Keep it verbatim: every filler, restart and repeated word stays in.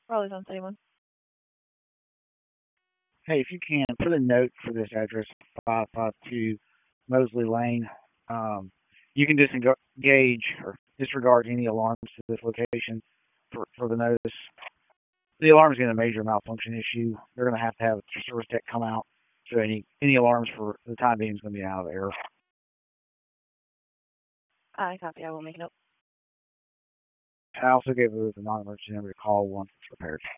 Raleigh's on seventy-one. Hey, if you can, put a note for this address, five five two Mosley Lane. Um, you can disengage or disregard any alarms to this location for, for the notice. The alarm is getting a major malfunction issue. They're going to have to have a service tech come out. So any, any alarms for the time being is going to be out of error. I copy. I will make a note. I also gave her the non-emergency number to call once it's repaired.